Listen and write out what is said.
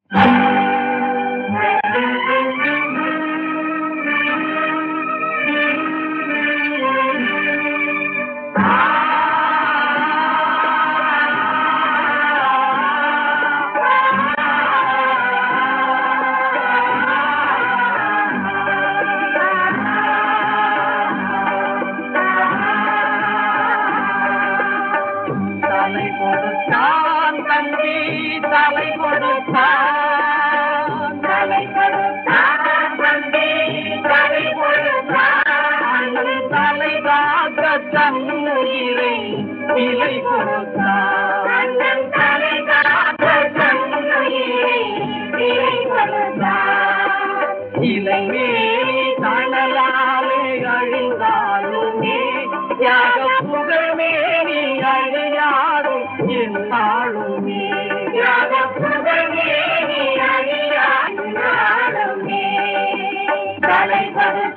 தலை கொடுத்தான் தம்பி தலை கொடுத்தான் தலை கொடுத்தான் தம்பி தலை கொடுத்தான் தலை காக்க தன் உயிரை விலை கொடுத்தான் தலை காக்க தன் உயிரை விலை கொடுத்தான் இளைஞர் தனலாலே அழிந்தாலுமே யாக புகழ்மே நீ அழியாடும் என்னாலுமே யாக புகழ்மே நீ அழியாடும் தலை